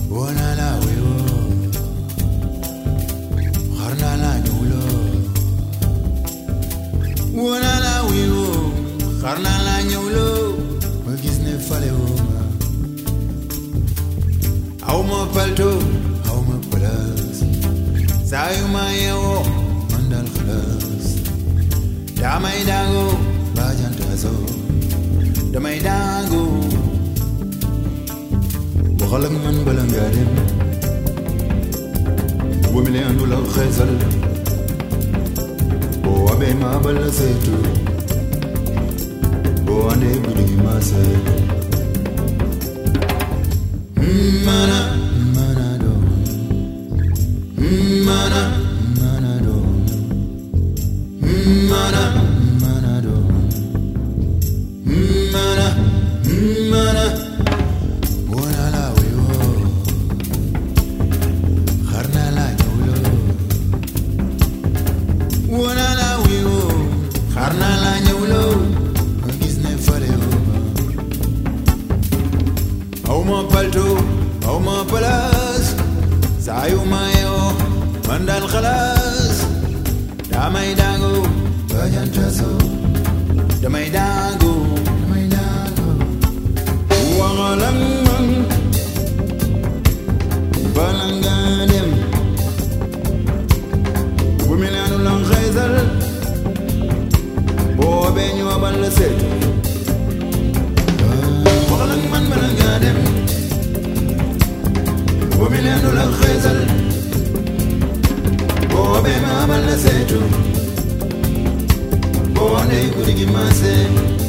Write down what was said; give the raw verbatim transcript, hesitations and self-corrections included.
Wana la wewo Kharna la nyulo Wana la wewo Kharna la nyulo Ma gis ne fale woma Aw ma palto aw ma palas Sayu ma yewo mandal khalas Damay dango bajantazo Damay dango Waxal ak man bala nga dem bu mi leen la xeesal boo amee ma bala seetu boo andee guddi gi ma seet mana mana doon mana mana doon mana mana doon mana mana palto aw ma palas sayu mayo mandal khalas damay dango bajantaso damay dango damay dango wangalang man balanganem bumilanu lang khaizal bo beñu abal set wangalang man balanganem ومليانو للخيزل بوبي ما عملنا سيتو بواني كوريكي ما سيتو